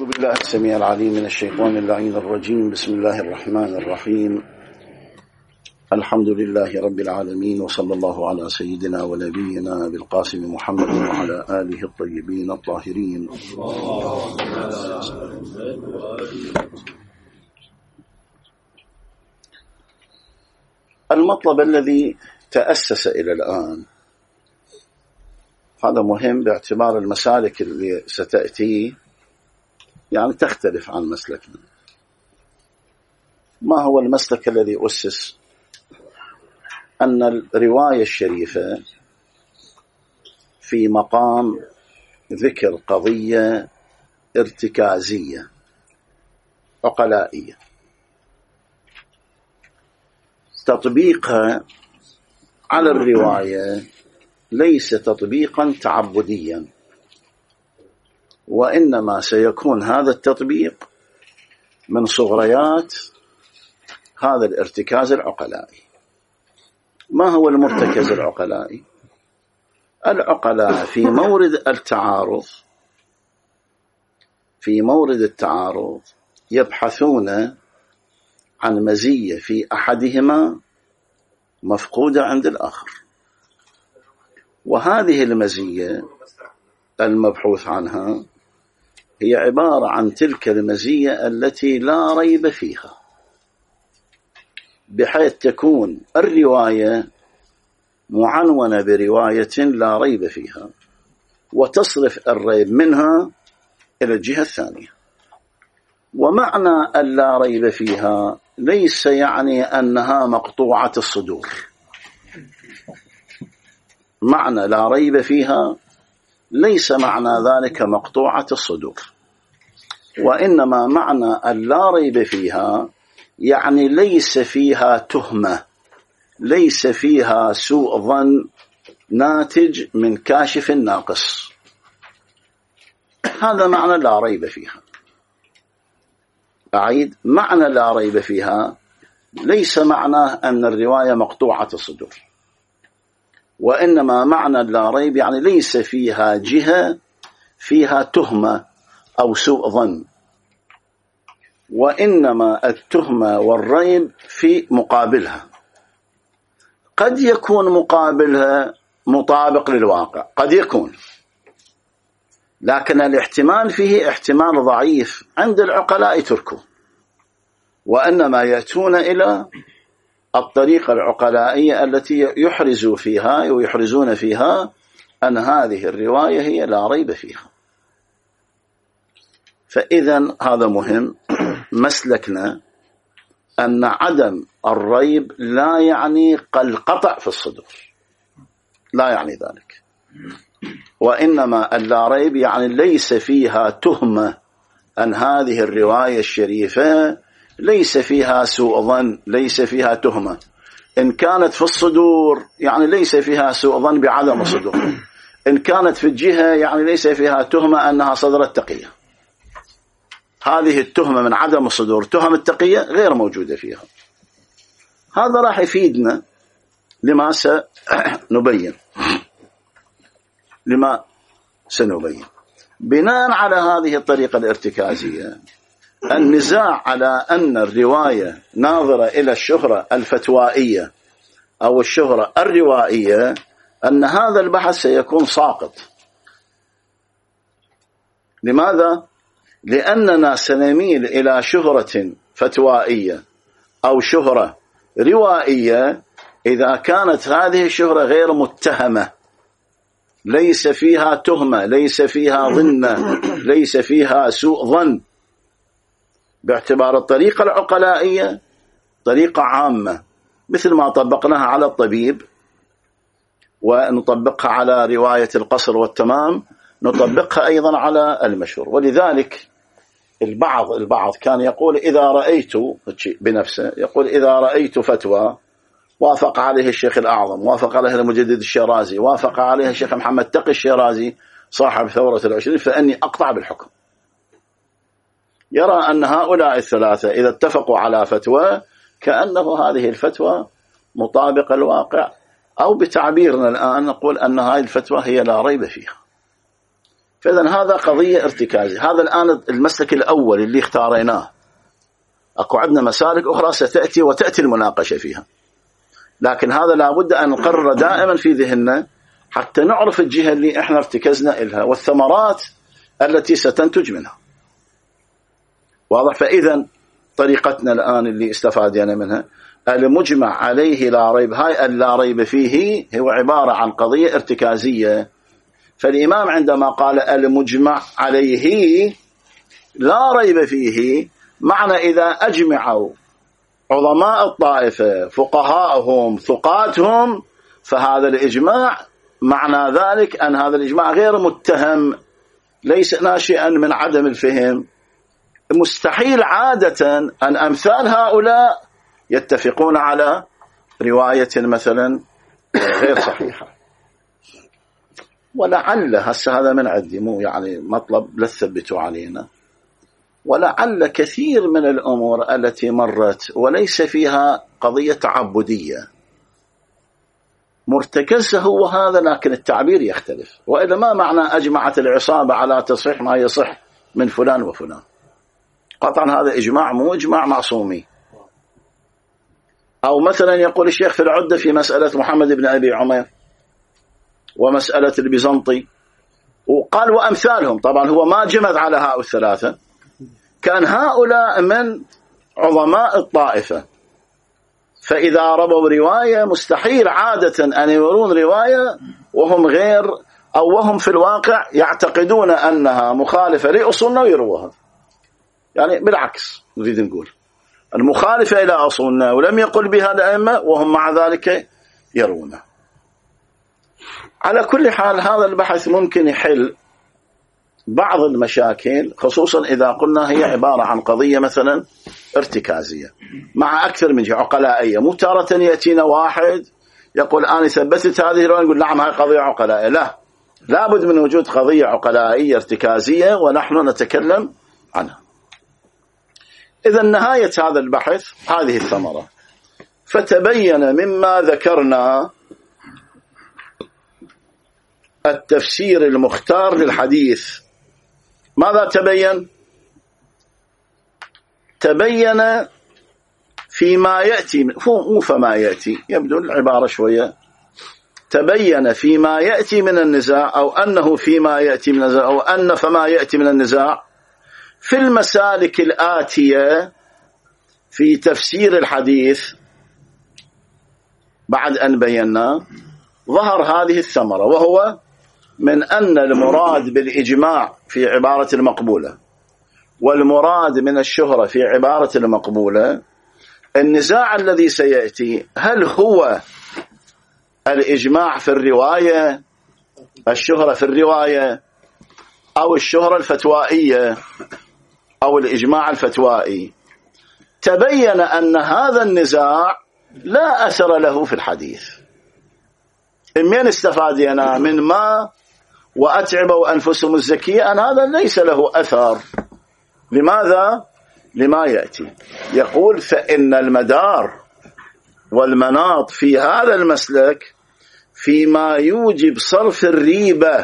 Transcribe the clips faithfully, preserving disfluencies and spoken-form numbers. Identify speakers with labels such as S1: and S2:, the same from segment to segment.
S1: أعوذ بالله السميع العليم من الشيطان اللعين الرجيم. بسم الله الرحمن الرحيم. الحمد لله رب العالمين، وصلى الله على سيدنا ونبينا بالقاسم محمد وعلى آله الطيبين الطاهرين. المطلب الذي تأسس إلى الآن هذا مهم باعتبار المسالك اللي ستأتي يعني تختلف عن مسلكنا. ما هو المسلك الذي أسس؟ أن الرواية الشريفة في مقام ذكر قضية ارتكازية عقلائية، تطبيقها على الرواية ليس تطبيقا تعبديا، وإنما سيكون هذا التطبيق من صغريات هذا الارتكاز العقلائي. ما هو المرتكز العقلائي؟ العقلاء في مورد التعارض في مورد التعارض يبحثون عن مزية في أحدهما مفقودة عند الآخر، وهذه المزية المبحوث عنها هي عبارة عن تلك المزية التي لا ريب فيها، بحيث تكون الرواية معنونة برواية لا ريب فيها، وتصرف الريب منها إلى الجهة الثانية. ومعنى اللا ريب فيها ليس يعني أنها مقطوعة الصدور. معنى لا ريب فيها ليس معنى ذلك مقطوعة الصدور، وإنما معنى اللا ريب فيها يعني ليس فيها تهمة، ليس فيها سوء ظن ناتج من كاشف ناقص. هذا معنى لا ريب فيها. أعيد، معنى لا ريب فيها ليس معناه أن الرواية مقطوعة الصدور، وإنما معنى لا ريب يعني ليس فيها جهة فيها تهمة أو سوء ظن، وإنما التهمة والريب في مقابلها. قد يكون مقابلها مطابق للواقع، قد يكون، لكن الاحتمال فيه احتمال ضعيف عند العقلاء تركه، وإنما يأتون إلى الطريقة العقلائية التي يحرزوا فيها ويحرزون فيها أن هذه الرواية هي لا ريب فيها. فإذا هذا مهم. مسلكنا أن عدم الريب لا يعني القطع في الصدور، لا يعني ذلك، وإنما اللا ريب يعني ليس فيها تهمة أن هذه الرواية الشريفة ليس فيها سوء ظن، ليس فيها تهمة. إن كانت في الصدور يعني ليس فيها سوء ظن بعدم الصدور، إن كانت في الجهة يعني ليس فيها تهمة أنها صدرت تقية. هذه التهمة من عدم الصدور، تهم التقية غير موجودة فيها. هذا راح يفيدنا لما سنبين لما سنبين بناء على هذه الطريقة الارتكازية. النزاع على أن الرواية ناظرة إلى الشهرة الفتوائية أو الشهرة الروائية، أن هذا البحث سيكون ساقط. لماذا؟ لأننا سنميل إلى شهرة فتوائية أو شهرة روائية إذا كانت هذه الشهرة غير متهمة، ليس فيها تهمة، ليس فيها ظنة، ليس فيها سوء ظن، باعتبار الطريقة العقلائية طريقة عامة، مثل ما طبقناها على الطبيب ونطبقها على رواية القصر والتمام، نطبقها أيضا على المشهور. ولذلك البعض البعض كان يقول إذا رأيت بنفسه يقول إذا رأيت فتوى وافق عليه الشيخ الأعظم، وافق عليه المجدد الشيرازي، وافق عليه الشيخ محمد تقي الشيرازي صاحب ثورة العشرين، فأني أقطع بالحكم. يرى أن هؤلاء الثلاثة إذا اتفقوا على فتوى كأنه هذه الفتوى مطابقة الواقع، أو بتعبيرنا الآن نقول أن هذه الفتوى هي لا ريب فيها. فإذا هذا قضية ارتكازية. هذا الآن المسلك الأول اللي اختاريناه. أكو عندنا مسالك أخرى ستأتي وتأتي المناقشة فيها، لكن هذا لابد أن نقرر دائما في ذهننا حتى نعرف الجهة اللي احنا ارتكزنا إلها والثمرات التي ستنتج منها. واضح؟ فإذا طريقتنا الآن اللي استفادنا منها المجمع عليه لا ريب، هاي اللا ريب فيه هو عبارة عن قضية ارتكازية. فالإمام عندما قال المجمع عليه لا ريب فيه، معنى إذا أجمعوا عظماء الطائفة فقهاءهم ثقاتهم فهذا الإجماع معنى ذلك أن هذا الإجماع غير متهم، ليس ناشئا من عدم الفهم. مستحيل عادة أن أمثال هؤلاء يتفقون على رواية مثلا غير صحيحة. ولعل هسه هذا من عندي، مو يعني مطلب لا تثبتوا علينا، ولعل كثير من الأمور التي مرت وليس فيها قضية تعبدية مرتكزها هو هذا، لكن التعبير يختلف. وإلا ما معنى أجمعت العصابة على تصحيح ما يصح من فلان وفلان؟ قطعا هذا إجماع مو إجماع معصومي. أو مثلا يقول الشيخ في العدة في مسألة محمد بن أبي عمير ومسألة البيزنطي، وقال وأمثالهم. طبعا هو ما جمد على هؤلاء الثلاثة، كان هؤلاء من عظماء الطائفة، فإذا ربوا رواية مستحيل عادة أن يرون رواية وهم غير، أو وهم في الواقع يعتقدون أنها مخالفة لأصولنا ويروها. يعني بالعكس نريد نقول المخالفة إلى أصولنا ولم يقل بها الأئمة وهم مع ذلك يرونه. على كل حال هذا البحث ممكن يحل بعض المشاكل، خصوصا إذا قلنا هي عبارة عن قضية مثلا ارتكازية مع أكثر من جهة عقلائية. مو تارة يأتينا واحد يقول أنا ثبتت هذه الرواية نقول نعم هاي قضية عقلائية، لا، لابد من وجود قضية عقلائية ارتكازية ونحن نتكلم عنها. إذا نهاية هذا البحث هذه الثمرة. فتبين مما ذكرنا التفسير المختار للحديث. ماذا تبين؟ تبين فيما يأتي، مو فما يأتي، يبدو العبارة شوية. تبين فيما يأتي من النزاع، أو أنه فيما يأتي من النزاع، أو أن فما يأتي من النزاع في المسالك الآتية في تفسير الحديث. بعد أن بينا ظهر هذه الثمرة، وهو من أن المراد بالإجماع في عبارة المقبولة والمراد من الشهرة في عبارة المقبولة النزاع الذي سيأتي، هل هو الإجماع في الرواية، الشهرة في الرواية، أو الشهرة الفتوائية أو الإجماع الفتوائي. تبين أن هذا النزاع لا أثر له في الحديث. من استفادنا من ما وأتعبوا أنفسهم الزكية أن هذا ليس له أثر. لماذا؟ لما يأتي. يقول فإن المدار والمناط في هذا المسلك فيما يوجب صرف الريبة.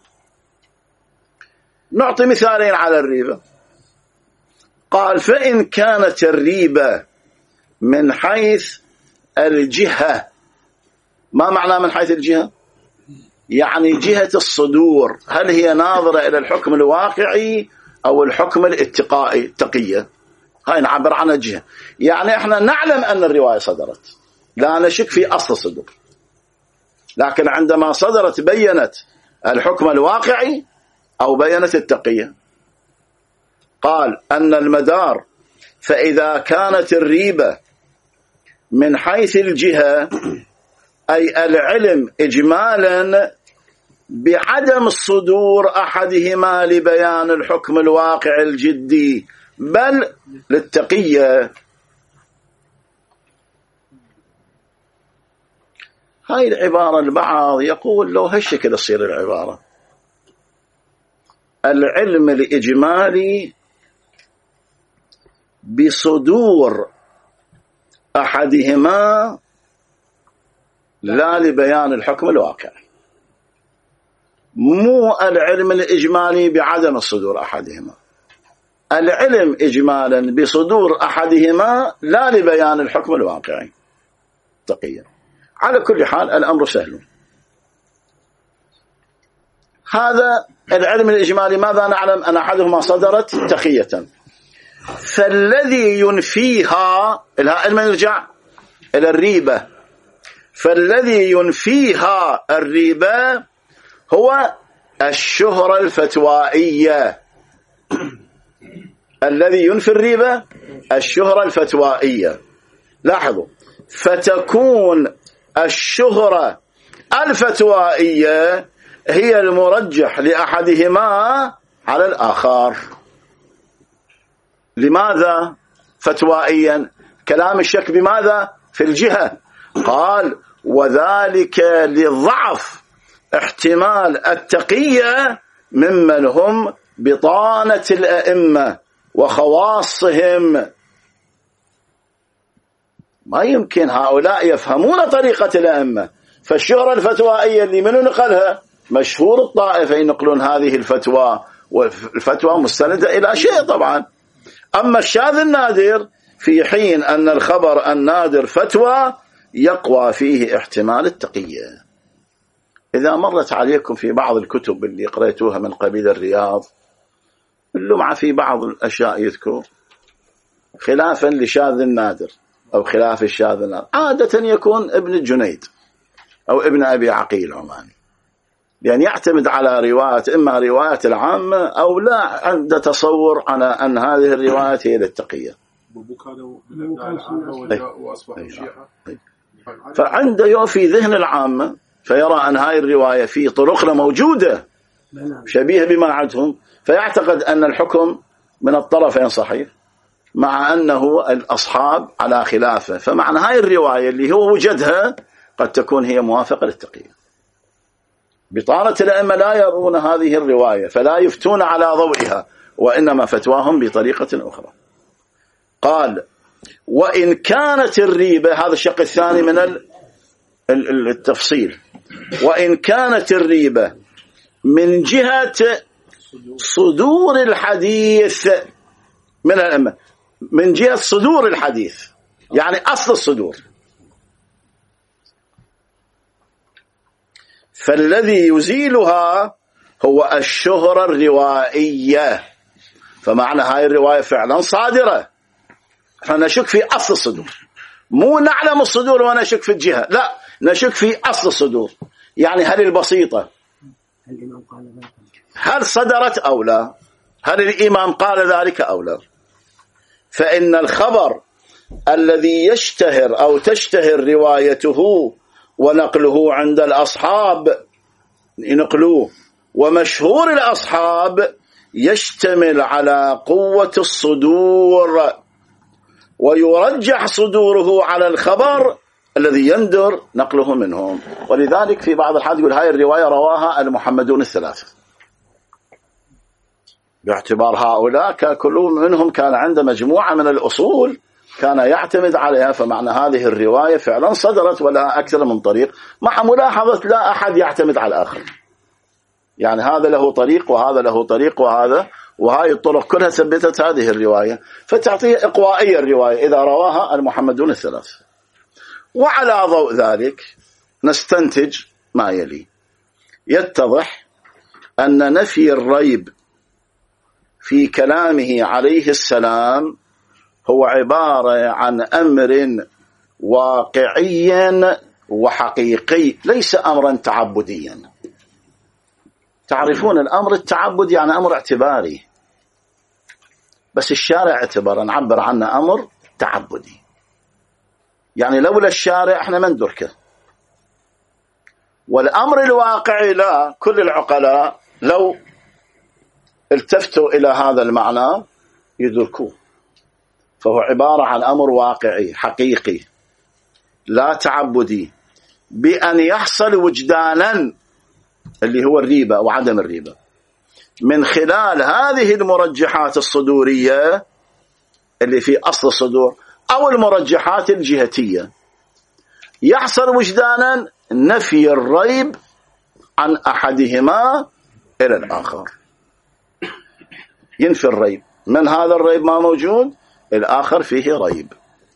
S1: نعطي مثالين على الريبة. قال فإن كانت الريبة من حيث الجهة. ما معنى من حيث الجهة؟ يعني جهة الصدور، هل هي ناظرة إلى الحكم الواقعي أو الحكم الاتقائي التقية؟ هاي نعبر عنها الجهة. يعني احنا نعلم أن الرواية صدرت، لا نشك في أصل الصدور، لكن عندما صدرت بينت الحكم الواقعي أو بينت التقية. قال أن المدار فإذا كانت الريبة من حيث الجهة أي العلم إجمالا بعدم الصدور أحدهما لبيان الحكم الواقع الجدي بل للتقية. هاي العبارة البعض يقول لو هالشكل تصير العبارة العلم الإجمالي بصدور أحدهما لا لبيان الحكم الواقعي. مو العلم الإجمالي بعدم الصدور أحدهما، العلم إجمالا بصدور أحدهما لا لبيان الحكم الواقعي تقيا. على كل حال الأمر سهل. هذا العلم الإجمالي ماذا نعلم؟ أن أحدهما صدرت تقية، فالذي ينفيها لما نرجع إلى الريبة، فالذي ينفيها الريبة هو الشهرة الفتوائية. الذي ينفي الريبة الشهرة الفتوائية. لاحظوا، فتكون الشهرة الفتوائية هي المرجح لأحدهما على الآخر. لماذا فتوائيا؟ كلام الشك بماذا؟ في الجهة. قال وذلك لضعف احتمال التقية ممن هم بطانة الأئمة وخواصهم. ما يمكن هؤلاء يفهمون طريقة الأئمة، فالشهرة الفتوائية اللي منو نقلها؟ مشهور الطائفة ينقلون هذه الفتوى، والفتوى مستندة إلى شيء طبعا. أما الشاذ النادر في حين أن الخبر النادر فتوى يقوى فيه احتمال التقية. إذا مرت عليكم في بعض الكتب اللي قرأتوها من قبيل الرياض اللمعة في بعض الأشياء يذكر خلافا لشاذ النادر أو خلاف الشاذ النادر، عادة يكون ابن الجنيد أو ابن أبي عقيل عماني، لأن يعتمد على رواية، إما رواية العامة أو لا عنده تصور على أن هذه الرواية هي للتقية. فعنده يوفي ذهن العامة فيرى أن هذه الرواية في طرقنا موجودة شبيهة بما عندهم، فيعتقد أن الحكم من الطرفين صحيح، مع أنه الأصحاب على خلافه. فمعنى هاي الرواية اللي هو وجدها قد تكون هي موافقة للتقية. بطانة الأئمة لا يرون هذه الرواية فلا يفتون على ضوئها، وإنما فتواهم بطريقة أخرى. قال وإن كانت الريبة، هذا الشق الثاني من التفصيل، وإن كانت الريبة من جهة صدور الحديث من الأئمة، من جهة صدور الحديث يعني أصل الصدور، فالذي يزيلها هو الشهرة الروائية. فمعنى هاي الرواية فعلا صادرة، فنشك في أصل الصدور، مو نعلم الصدور ونشك في الجهة، لا، نشك في أصل الصدور. يعني هل البسيطة هل صدرت أو لا، هل الإمام قال ذلك أو لا. فإن الخبر الذي يشتهر أو تشتهر روايته ونقله عند الأصحاب نقلوه، ومشهور الأصحاب يشتمل على قوة الصدور، ويرجح صدوره على الخبر الذي يندر نقله منهم. ولذلك في بعض الحال يقول هاي الرواية رواها المحمدون الثلاثة، باعتبار هؤلاء كل منهم كان عنده مجموعة من الأصول كان يعتمد عليها، فمعنى هذه الرواية فعلا صدرت ولا أكثر من طريق، مع ملاحظة لا أحد يعتمد على الآخر. يعني هذا له طريق وهذا له طريق وهذا، وهاي الطرق كلها ثبتت هذه الرواية، فتعطيه إقوائية الرواية إذا رواها المحمدون الثلاثة. وعلى ضوء ذلك نستنتج ما يلي. يتضح أن نفي الريب في كلامه عليه السلام هو عبارة عن أمر واقعي وحقيقي، ليس أمرا تعبديا. تعرفون الأمر التعبد يعني أمر اعتباري، بس الشارع اعتبر نعبر عنه أمر تعبدي، يعني لولا الشارع احنا ما ندركه. والأمر الواقعي لا، كل العقلاء لو التفتوا إلى هذا المعنى يدركوه، فهو عبارة عن أمر واقعي حقيقي لا تعبدي، بأن يحصل وجدانا اللي هو الريبة وعدم الريبة من خلال هذه المرجحات الصدورية اللي في أصل الصدور أو المرجحات الجهتية. يحصل وجدانا نفي الريب عن أحدهما إلى الآخر، ينفي الريب. من هذا الريب ما موجود، الآخر فيه ريب،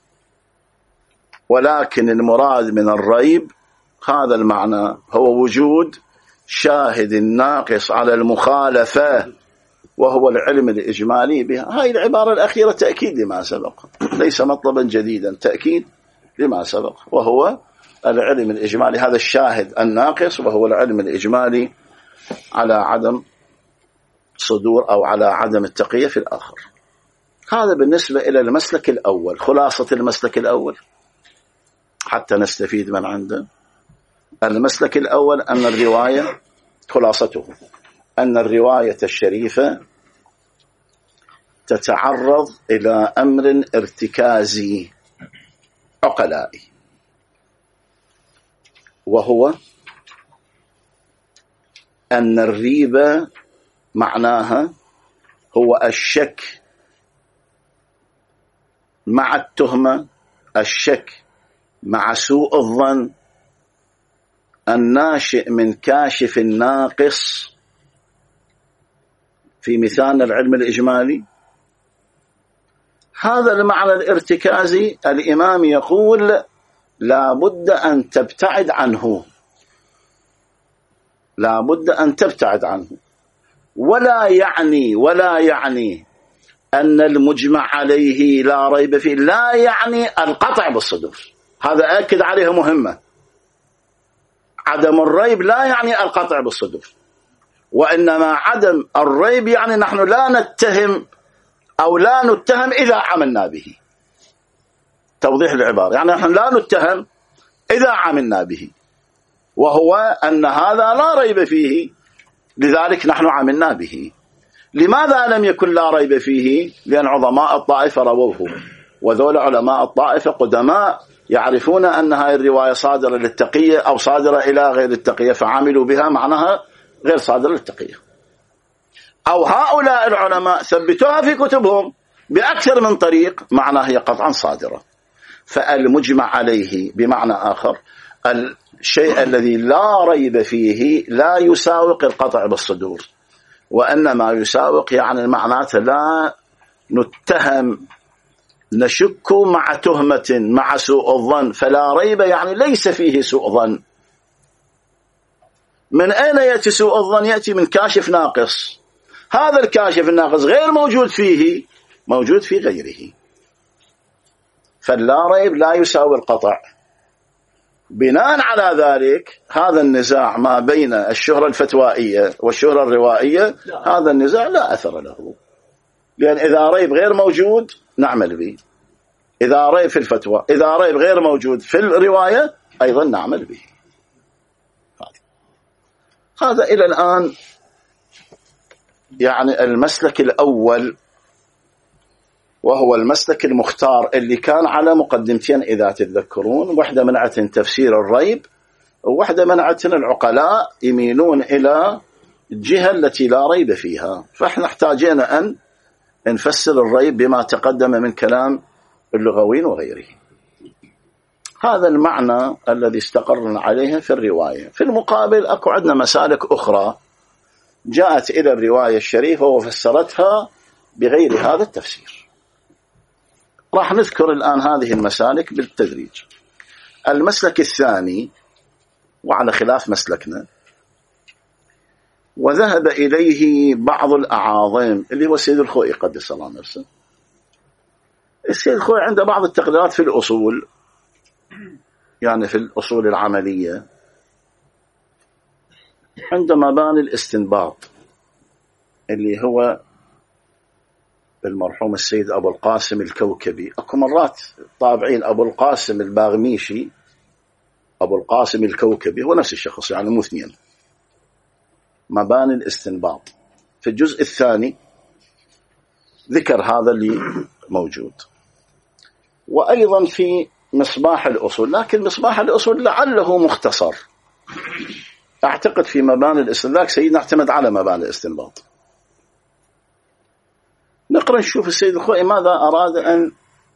S1: ولكن المراد من الريب هذا المعنى هو وجود شاهد ناقص على المخالفة، وهو العلم الإجمالي بها. هاي العبارة الأخيرة تأكيد لما سبق، ليس مطلبا جديدا، تأكيد لما سبق، وهو العلم الإجمالي، هذا الشاهد الناقص وهو العلم الإجمالي على عدم صدور أو على عدم التقية في الآخر. هذا بالنسبة إلى المسلك الأول. خلاصة المسلك الأول حتى نستفيد من عنده. المسلك الأول أن الرواية، خلاصته أن الرواية الشريفة تتعرض إلى أمر ارتكازي عقلائي، وهو أن الريبة معناها هو الشك مع التهمة، الشك مع سوء الظن الناشئ من كاشف ناقص. في مثال العلم الإجمالي هذا المعنى الارتكازي الإمام يقول لا بد أن تبتعد عنه، لا بد أن تبتعد عنه، ولا يعني ولا يعني أن المجمع عليه لا ريب فيه، لا يعني القطع بالصدور. هذا أكد عليه مهمة، عدم الريب لا يعني القطع بالصدور، وإنما عدم الريب يعني نحن لا نتهم أو لا نتهم إذا عملنا به. توضيح العبارة، يعني نحن لا نتهم إذا عملنا به، وهو أن هذا لا ريب فيه، لذلك نحن عملنا به. لماذا لم يكن لا ريب فيه؟ لأن عظماء الطائفة رووه، وذول علماء الطائفة قدماء يعرفون أن هذه الرواية صادرة للتقية أو صادرة إلى غير التقية، فعملوا بها معناها غير صادرة للتقية. أو هؤلاء العلماء ثبتوها في كتبهم بأكثر من طريق، معناها هي قطعا صادرة. فالمجمع عليه بمعنى آخر الشيء الذي لا ريب فيه لا يساوق القطع بالصدور، وإنما يساوق يعني معناته لا نتهم، نشك مع تهمة مع سوء الظن. فلا ريب يعني ليس فيه سوء ظن. من أين يأتي سوء الظن؟ يأتي من كاشف ناقص، هذا الكاشف الناقص غير موجود فيه، موجود في غيره. فاللا ريب لا يساوي القطع. بناء على ذلك هذا النزاع ما بين الشهرة الفتوائية والشهرة الروائية، هذا النزاع لا أثر له، لأن إذا ريب غير موجود نعمل به، إذا ريب في الفتوى، إذا ريب غير موجود في الرواية أيضا نعمل به. هذا إلى الآن يعني المسلك الأول، وهو المسلك المختار اللي كان على مقدمتين إذا تتذكرون، واحدة منعت تفسير الريب، وواحدة منعت العقلاء يميلون إلى الجهة التي لا ريب فيها. فإحنا احتاجنا أن نفسر الريب بما تقدم من كلام اللغويين وغيره. هذا المعنى الذي استقرنا عليه في الرواية. في المقابل أكو عندنا مسالك أخرى جاءت إلى الرواية الشريفة وفسرتها بغير هذا التفسير. راح نذكر الآن هذه المسالك بالتدريج. المسلك الثاني، وعلى خلاف مسلكنا، وذهب إليه بعض الأعاظم اللي هو السيد الخوئي قدس الله نفسه. السيد الخوئي عنده بعض التقديرات في الأصول، يعني في الأصول العملية، عند مباني الاستنباط اللي هو المرحوم السيد أبو القاسم الكوكبي. أكو مرات طابعين أبو القاسم الباغميشي، أبو القاسم الكوكبي هو نفس الشخص، يعني مو اثنين. مباني الاستنباط في الجزء الثاني ذكر هذا اللي موجود، وأيضا في مصباح الأصول، لكن مصباح الأصول لعله مختصر. أعتقد في مباني الاستدلاك سيدنا اعتمد على مباني الاستنباط. نقرأ نشوف السيد الخوئي ماذا أراد أن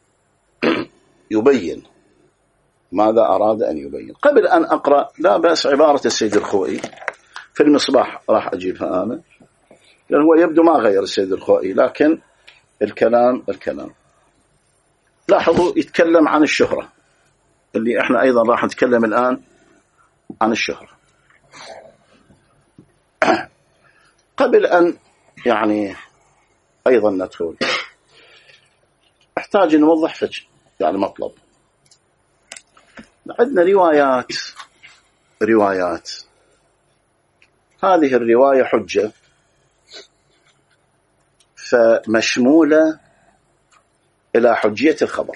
S1: يبين، ماذا أراد أن يبين. قبل أن أقرأ لا بأس عبارة السيد الخوئي في المصباح راح أجيبها أنا، لأن هو يبدو ما غير السيد الخوئي، لكن الكلام الكلام لاحظوا يتكلم عن الشهرة، اللي احنا أيضا راح نتكلم الآن عن الشهرة. قبل أن يعني أيضا ندخل احتاج نوضح فجأة يعني مطلب. عندنا روايات روايات هذه الرواية حجة فمشمولة إلى حجية الخبر،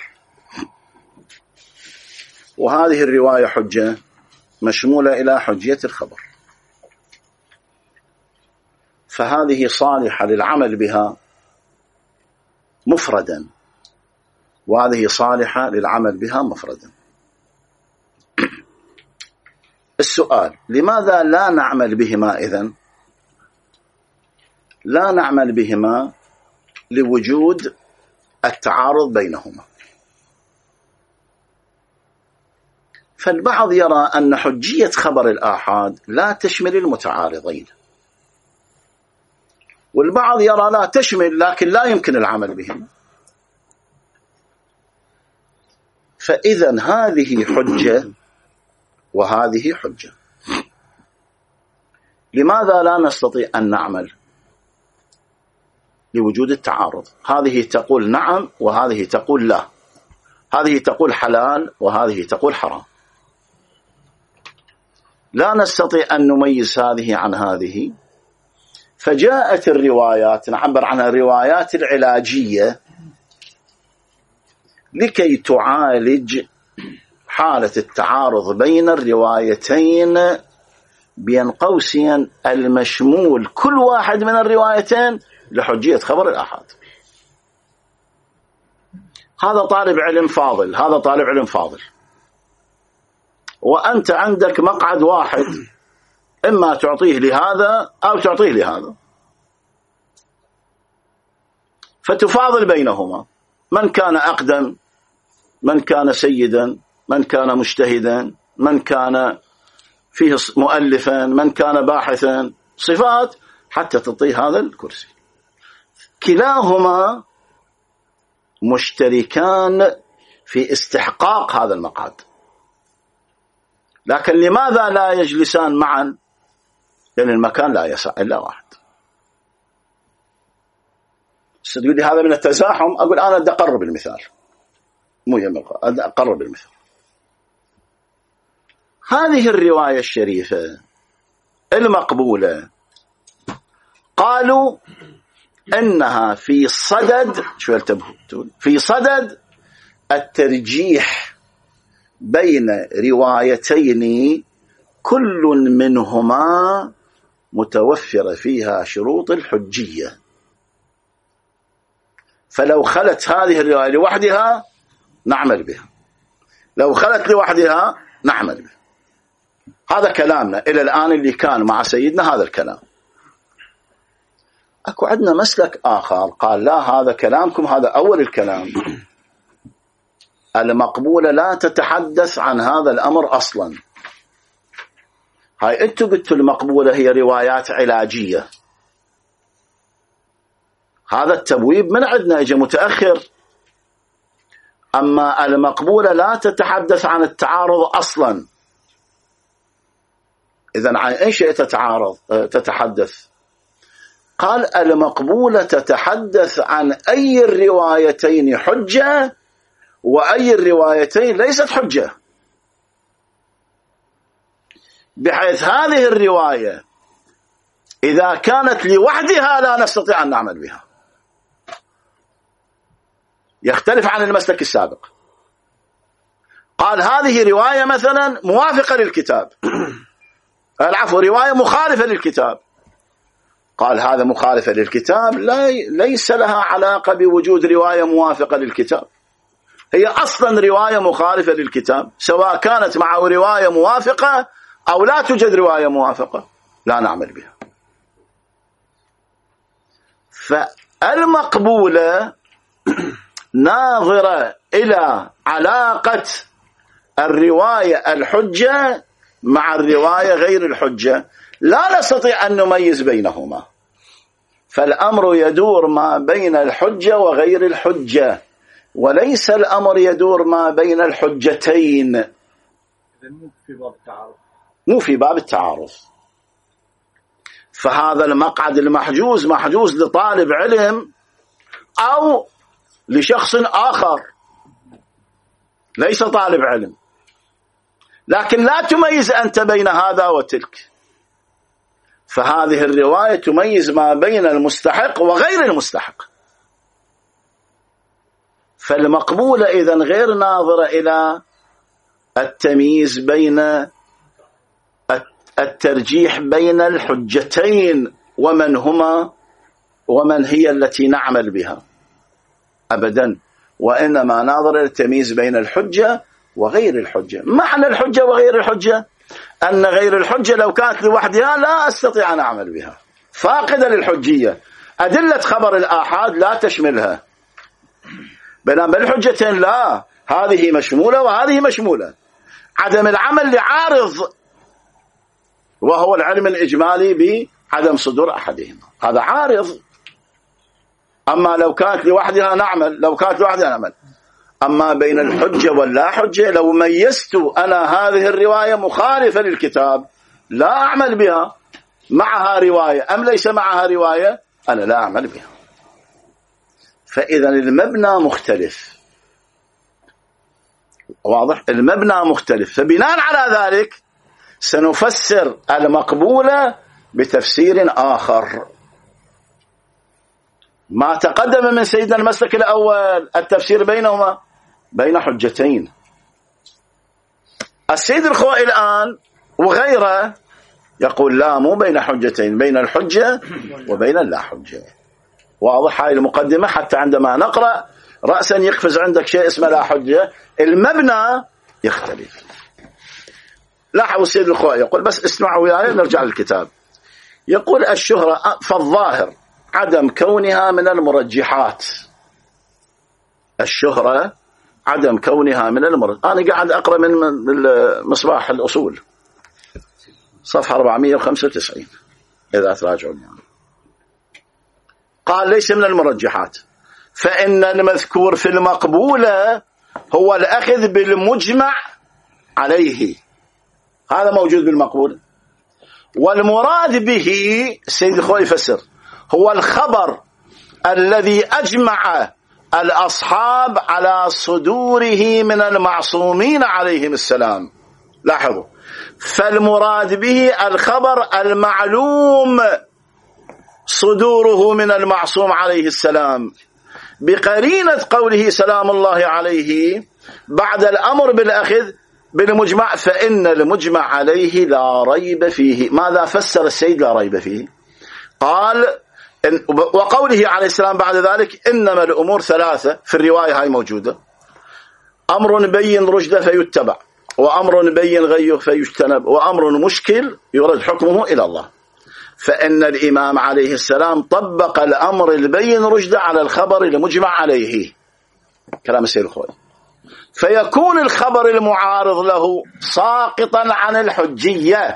S1: وهذه الرواية حجة مشمولة إلى حجية الخبر، فهذه صالحة للعمل بها مفردا، وهذه صالحة للعمل بها مفردا. السؤال: لماذا لا نعمل بهما إذن؟ لا نعمل بهما لوجود التعارض بينهما. فالبعض يرى أن حجية خبر الآحاد لا تشمل المتعارضين، والبعض يرى لا تشمل لكن لا يمكن العمل بهما. فإذن هذه حجة وهذه حجة. لماذا لا نستطيع أن نعمل؟ لوجود التعارض. هذه تقول نعم وهذه تقول لا، هذه تقول حلال وهذه تقول حرام. لا نستطيع أن نميز هذه عن هذه، فجاءت الروايات نعبر عنها الروايات العلاجية لكي تعالج حالة التعارض بين الروايتين، بين قوسين المشمول كل واحد من الروايتين لحجية خبر الآحاد. هذا طالب علم فاضل، هذا طالب علم فاضل، وأنت عندك مقعد واحد، إما تعطيه لهذا أو تعطيه لهذا، فتفاضل بينهما، من كان أقدم، من كان سيدا، من كان مجتهدا، من كان فيه مؤلفا، من كان باحثا، صفات حتى تعطيه هذا الكرسي. كلاهما مشتركان في استحقاق هذا المقعد، لكن لماذا لا يجلسان معا؟ لأن المكان لا يسع إلا واحد. تقول لي هذا من التزاحم، أقول أنا بدي أقرب المثال، مو يهم أقرب المثال. هذه الرواية الشريفة المقبولة قالوا إنها في صدد شو انتبهوا في صدد الترجيح بين روايتين كل منهما متوفر فيها شروط الحجية، فلو خلت هذه الرواية لوحدها نعمل بها، لو خلت لوحدها نعمل بها. هذا كلامنا إلى الآن اللي كان مع سيدنا هذا الكلام. أكو عندنا مسلك آخر قال لا، هذا كلامكم هذا أول الكلام، المقبولة لا تتحدث عن هذا الأمر أصلا. هاي أنتوا قلتوا المقبولة هي روايات علاجية، هذا التبويب من عندنا يجي متأخر. أما المقبولة لا تتحدث عن التعارض أصلا. إذن عن أي شيء تتعارض تتحدث؟ قال المقبولة تتحدث عن أي الروايتين حجة وأي الروايتين ليست حجة، بحيث هذه الرواية إذا كانت لوحدها لا نستطيع أن نعمل بها، يختلف عن المسلك السابق. قال هذه رواية مثلا موافقة للكتاب، العفو رواية مخالفة للكتاب، قال هذا مخالفة للكتاب لا ليس لها علاقة بوجود رواية موافقة للكتاب، هي أصلا رواية مخالفة للكتاب، سواء كانت معه رواية موافقة أو لا توجد رواية موافقة لا نعمل بها. فالمقبولة ناظرة إلى علاقة الرواية الحجة مع الرواية غير الحجة، لا نستطيع أن نميز بينهما، فالأمر يدور ما بين الحجة وغير الحجة، وليس الأمر يدور ما بين الحجتين.
S2: مو في باب التعارض،
S1: مو في باب التعارض. فهذا المقعد المحجوز محجوز لطالب علم أو لشخص آخر ليس طالب علم، لكن لا تميز أنت بين هذا وتلك. فهذه الرواية تميز ما بين المستحق وغير المستحق. فالمقبولة إذن غير ناظرة إلى التمييز بين الترجيح بين الحجتين ومن هما ومن هي التي نعمل بها أبدا، وإنما ناظر إلى التمييز بين الحجة وغير الحجة. معنى الحجة وغير الحجة أن غير الحجة لو كانت لوحدها لا أستطيع أن أعمل بها، فاقدة للحجية. أدلة خبر الآحاد لا تشملها، بينما الحجتين لا، هذه مشمولة وهذه مشمولة. عدم العمل لعارض وهو العلم الإجمالي بعدم صدور أحدهما، هذا عارض. أما لو كانت لوحدها نعمل، لو كانت لوحدها نعمل. أما بين الحجة واللا حجة لو ميزت أنا هذه الرواية مخالفة للكتاب لا أعمل بها، معها رواية أم ليس معها رواية أنا لا أعمل بها. فإذا المبنى مختلف، واضح؟ المبنى مختلف. فبناء على ذلك سنفسر المقبولة بتفسير آخر. ما تقدم من سيدنا المسلك الأول التفسير بينهما بين حجتين. السيد الخوئي الآن وغيره يقول لا، مو بين حجتين، بين الحجة وبين اللا حجة. واضح هاي المقدمة، حتى عندما نقرأ رأسا يقفز عندك شيء اسمه لا حجة، المبنى يختلف. لاحظوا السيد الخوئي يقول، بس اسمعوا وياي نرجع للكتاب. يقول الشهرة فالظاهر عدم كونها من المرجحات. الشهرة عدم كونها من المرجحات. أنا قاعد أقرأ من مصباح الأصول صفحة أربعمائة وخمسة وتسعين إذا تراجعون يعني. قال ليس من المرجحات، فإن المذكور في المقبولة هو الأخذ بالمجمع عليه، هذا موجود بالمقبولة. والمراد به السيد الخوئي يفسر هو الخبر الذي أجمع الأصحاب على صدوره من المعصومين عليهم السلام. لاحظوا، فالمراد به الخبر المعلوم صدوره من المعصوم عليه السلام، بقرينة قوله سلام الله عليه بعد الأمر بالأخذ بالمجمع، فإن المجمع عليه لا ريب فيه. ماذا فسر السيد لا ريب فيه؟ قال إن وقوله عليه السلام بعد ذلك إنما الأمور ثلاثة، في الرواية هاي موجودة: أمر بين رشد فيتبع، وأمر بين غيه فيجتنب، وأمر مشكل يرد حكمه إلى الله. فإن الإمام عليه السلام طبق الأمر البين رشد على الخبر المجمع عليه، كلام السيد الخوئي. فيكون الخبر المعارض له ساقطا عن الحجية،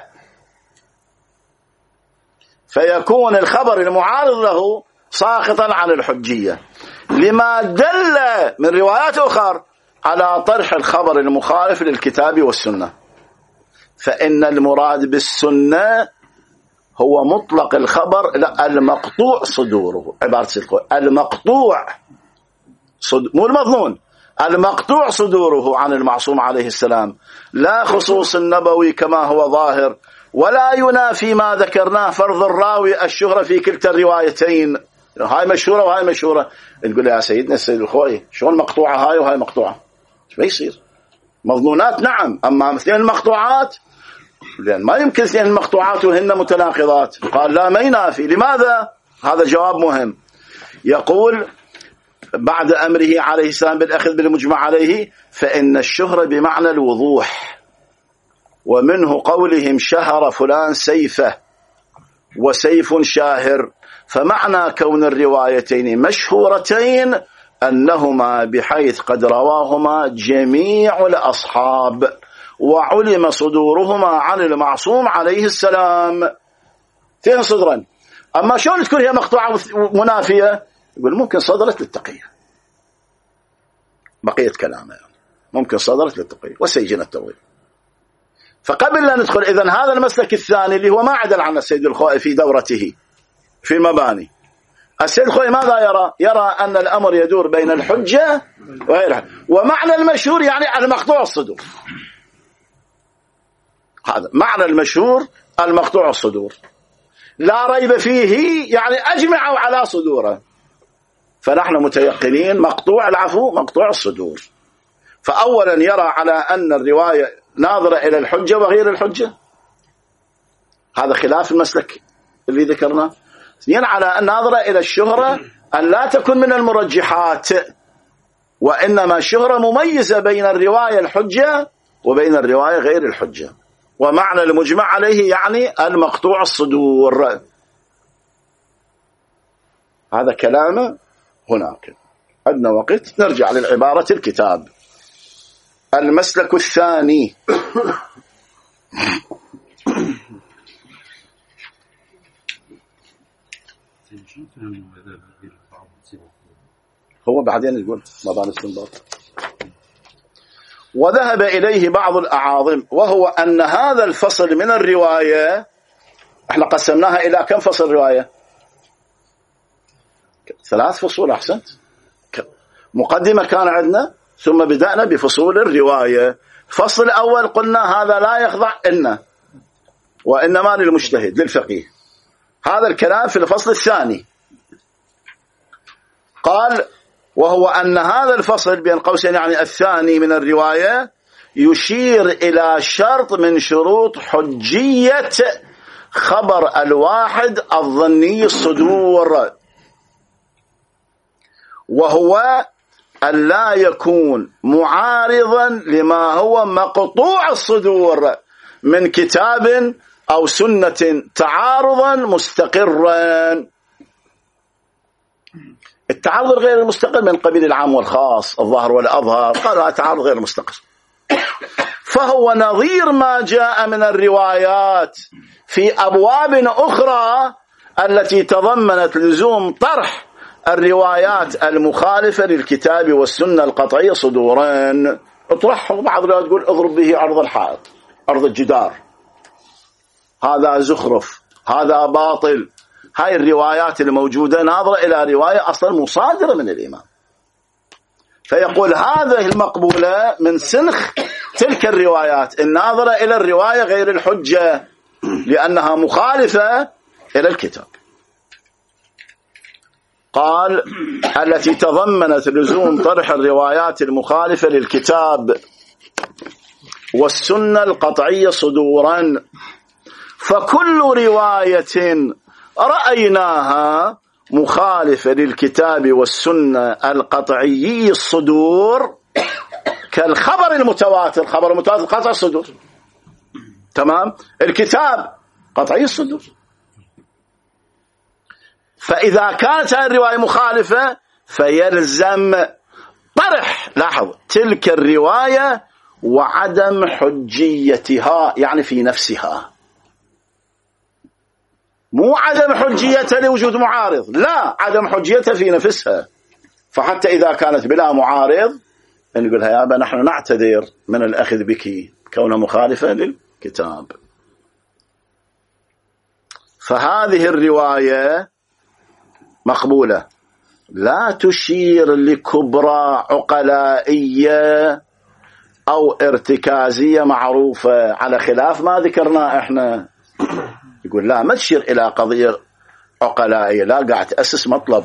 S1: فيكون الخبر المعارض له ساقطا عن الحجية لما دل من روايات أخرى على طرح الخبر المخالف للكتاب والسنة. فإن المراد بالسنة هو مطلق الخبر، لا المقطوع صدوره، عبارة الخوئي المقطوع صد... مو المظنون، المقطوع صدوره عن المعصوم عليه السلام، لا خصوص النبوي كما هو ظاهر، ولا ينافي ما ذكرناه فرض الراوي الشهرة في كلتا الروايتين. هاي مشهورة وهاي مشهورة. تقول يا سيدنا السيد الخوئي شلون مقطوعة هاي وهاي مقطوعة؟ ما يصير. مظنونات نعم، أما مثلين المقطوعات لأن ما يمكن اثنين المقطوعات وهن متناقضات. قال لا، ما ينافي. لماذا؟ هذا جواب مهم. يقول بعد أمره عليه السلام بالأخذ بالمجمع عليه، فإن الشهرة بمعنى الوضوح، ومنه قولهم شهر فلان سيفه وسيف شاهر. فمعنى كون الروايتين مشهورتين أنهما بحيث قد رواهما جميع الأصحاب وعلم صدورهما عن المعصوم عليه السلام. فيها صدرا. أما شلون تكون هي مقطوعة منافية؟ يقول ممكن صدرت للتقية، بقية كلامه يعني. ممكن صدرت للتقية وسيجنا التأويل. فقبل لا ندخل إذن هذا المسلك الثاني اللي هو ما عدل عن السيد الخوئي في دورته في المباني. السيد الخوئي ماذا يرى؟ يرى أن الأمر يدور بين الحجة وغيرها، ومعنى المشهور يعني المقطوع الصدور. هذا معنى المشهور المقطوع الصدور، لا ريب فيه يعني أجمعوا على صدوره. فنحن متيقنين مقطوع العفو مقطوع الصدور. فأولا يرى على أن الرواية ناظرة إلى الحجة وغير الحجة، هذا خلاف المسلك اللي ذكرناه. اثنين على أن ناظرة إلى الشهرة أن لا تكون من المرجحات، وإنما الشهرة مميزة بين الرواية الحجة وبين الرواية غير الحجة. ومعنى المجمع عليه يعني المقطوع الصدور. هذا كلام هناك. عندنا وقت نرجع للعبارة الكتاب. المسلك الثاني هو بعدين يقول مباني الاستنباط. وذهب إليه بعض الأعاظم، وهو أن هذا الفصل من الرواية، احنا قسمناها إلى كم فصل رواية؟ ثلاث فصول. أحسنت. مقدمة كان عندنا، ثم بدأنا بفصول الرواية. الفصل الأول قلنا هذا لا يخضع إنا وإنما للمجتهد للفقيه. هذا الكلام في الفصل الثاني. قال وهو أن هذا الفصل بين قوسين يعني الثاني من الرواية يشير إلى شرط من شروط حجية خبر الواحد الظني الصدور، وهو أن لا يكون معارضا لما هو مقطوع الصدور من كتاب أو سنة تعارضا مستقرا. التعارض غير المستقر من قبيل العام والخاص، الظاهر والأظهر، قالوا التعارض غير المستقر. فهو نظير ما جاء من الروايات في أبواب أخرى التي تضمنت لزوم طرح الروايات المخالفة للكتاب والسنة القطعية صدورا. اطرحه. بعض الروايات تقول اضرب به عرض الحائط، عرض الجدار، هذا زخرف، هذا باطل. هاي الروايات الموجودة ناظرة إلى رواية أصلا مصادرة من الإمام، فيقول هذه المقبولة من سنخ تلك الروايات الناظرة إلى الرواية غير الحجة لأنها مخالفة إلى الكتاب. قال التي تضمنت لزوم طرح الروايات المخالفة للكتاب والسنة القطعية صدورا. فكل رواية رأيناها مخالفة للكتاب والسنة القطعي الصدور كالخبر المتواتر. خبر المتواتر قطع الصدور، تمام. الكتاب قطعي الصدور. فإذا كانت هذه الرواية مخالفة فيلزم طرح، لاحظ، تلك الرواية وعدم حجيتها، يعني في نفسها، مو عدم حجيتها لوجود معارض، لا، عدم حجيتها في نفسها. فحتى إذا كانت بلا معارض نقولها يا أبا نحن نعتذر من الأخذ بك كونها مخالفة للكتاب. فهذه الرواية مقبولة، لا تشير لكبرى عقلائية أو ارتكازية معروفة، على خلاف ما ذكرنا احنا. يقول لا، ما تشير إلى قضية عقلائية، لا، قاعد تأسس مطلب،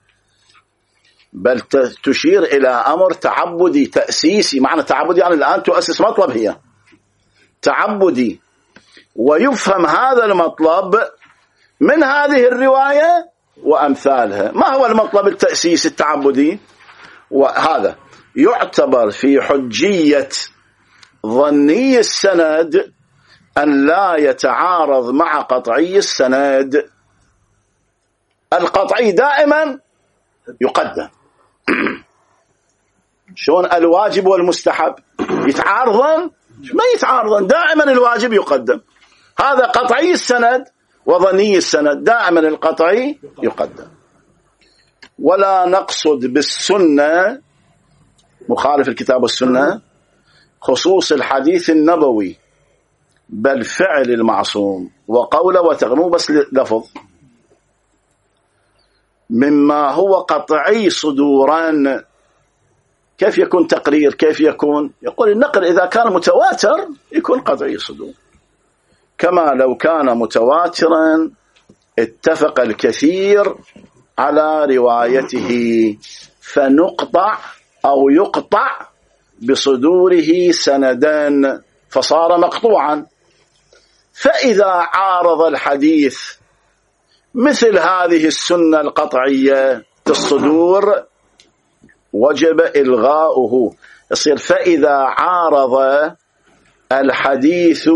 S1: بل تشير إلى أمر تعبدي تأسيسي. معنى تعبدي يعني الآن تؤسس مطلب، هي تعبدي، ويفهم هذا المطلب من هذه الرواية وأمثالها. ما هو المطلب التأسيس التعبدي؟ وهذا يعتبر في حجية ظني السند أن لا يتعارض مع قطعي السند. القطعي دائما يقدم. شلون الواجب والمستحب يتعارضان؟ ما يتعارضان، دائما الواجب يقدم. هذا قطعي السند وظني السند دائما القطعي يقدم. ولا نقصد بالسنة مخالف الكتاب والسنة خصوص الحديث النبوي، بل فعل المعصوم وقوله وتغنو بس لفظ مما هو قطعي صدورا. كيف يكون تقرير؟ كيف يكون؟ يقول النقل إذا كان متواتر يكون قطعي صدور، كما لو كان متواترا اتفق الكثير على روايته فنقطع أو يقطع بصدوره سندا فصار مقطوعا. فإذا عارض الحديث مثل هذه السنة القطعية في الصدور وجب إلغاؤه. يصير فإذا عارض الحديث،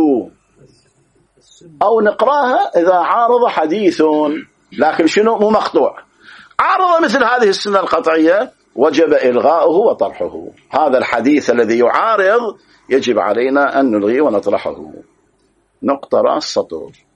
S1: أو نقراها إذا عارض حديث لكن شنو مو مقطوع، عارض مثل هذه السنة القطعية وجب إلغاؤه وطرحه. هذا الحديث الذي يعارض يجب علينا أن نلغيه ونطرحه. نقطة رأس سطور.